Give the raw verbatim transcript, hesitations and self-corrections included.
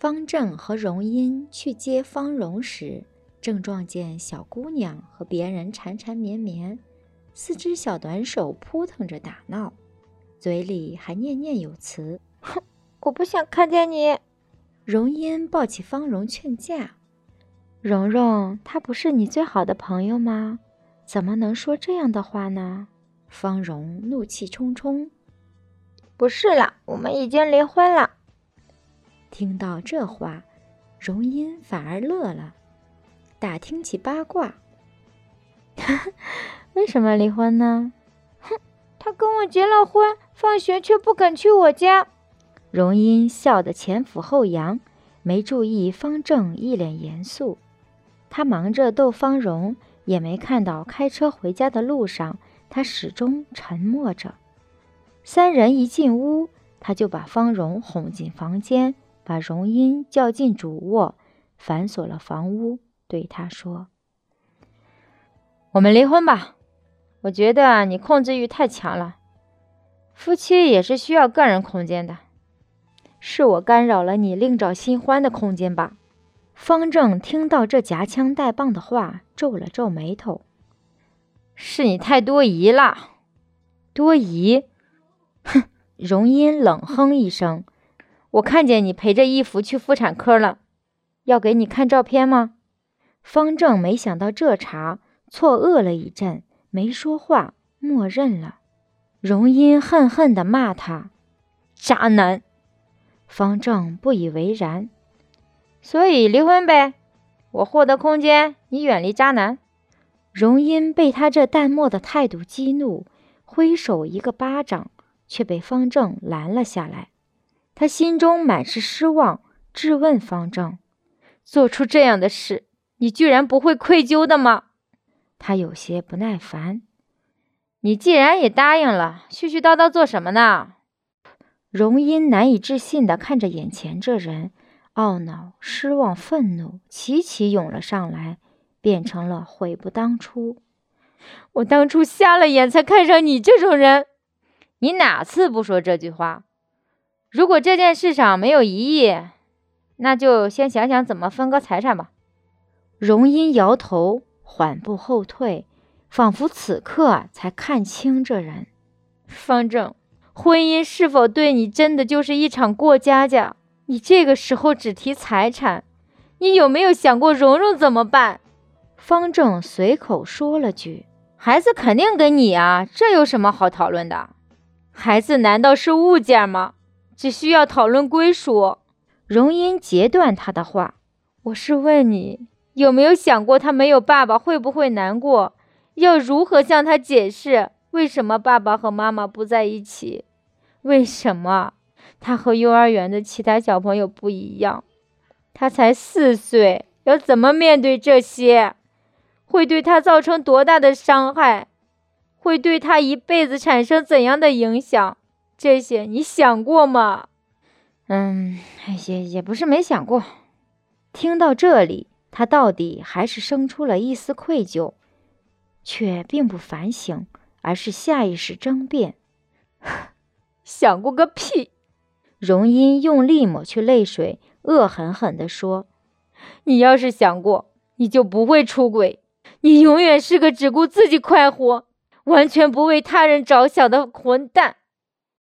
方正和荣音去接方荣时，正撞见小姑娘和别人缠缠绵绵，四只小短手扑腾着打闹，嘴里还念念有词： 哼，我不想看见你。 荣音抱起方荣劝架： 蓉蓉，她不是你最好的朋友吗？怎么能说这样的话呢？ 方荣怒气冲冲： 不是啦，我们已经离婚了。 听到这话，荣音反而乐了，打听起八卦。 为什么离婚呢？哼，他跟我结了婚，放学却不肯去我家。 荣音笑得前俯后扬，没注意方正一脸严肃。他忙着逗方荣，也没看到开车回家的路上，他始终沉默着。三人一进屋，他就把方荣哄进房间，把荣音叫进主卧，反锁了房屋，对他说： 我们离婚吧，我觉得你控制欲太强了，夫妻也是需要个人空间的。 是我干扰了你另找新欢的空间吧？方正听到这夹枪带棒的话，皱了皱眉头。 是你太多疑了。 多疑？哼！荣音冷哼一声， 我看见你陪着义父去妇产科了，要给你看照片吗？ 方正没想到这茬，错愕了一阵，没说话，默认了。荣音恨恨地骂他： 渣男！ 方正不以为然。 所以离婚呗，我获得空间，你远离渣男。 荣音被他这淡漠的态度激怒，挥手一个巴掌，却被方正拦了下来。他心中满是失望，质问方正： 做出这样的事，你居然不会愧疚的吗？ 他有些不耐烦： 你既然也答应了，絮絮叨叨做什么呢？ 荣音难以置信地看着眼前这人，懊恼、失望、愤怒齐齐涌了上来，变成了悔不当初。 我当初瞎了眼才看上你这种人，你哪次不说这句话？如果这件事上没有疑义，那就先想想怎么分割财产吧。 荣音摇头，缓步后退，仿佛此刻才看清这人。 方正，婚姻是否对你真的就是一场过家家？你这个时候只提财产，你有没有想过蓉蓉怎么办？ 方正随口说了句： 孩子肯定跟你啊，这有什么好讨论的？孩子难道是物件吗？只需要讨论归属。 荣音截断他的话： 我是问你，有没有想过他没有爸爸会不会难过？要如何向他解释为什么爸爸和妈妈不在一起？为什么他和幼儿园的其他小朋友不一样？他才四岁，要怎么面对这些？会对他造成多大的伤害？会对他一辈子产生怎样的影响？这些你想过吗？ 嗯，也也不是没想过。听到这里，他到底还是生出了一丝愧疚，却并不反省，而是下意识争辩。 想过个屁！ 荣音用力抹去泪水，恶狠狠地说： 你要是想过，你就不会出轨，你永远是个只顾自己快活，完全不为他人着想的混蛋。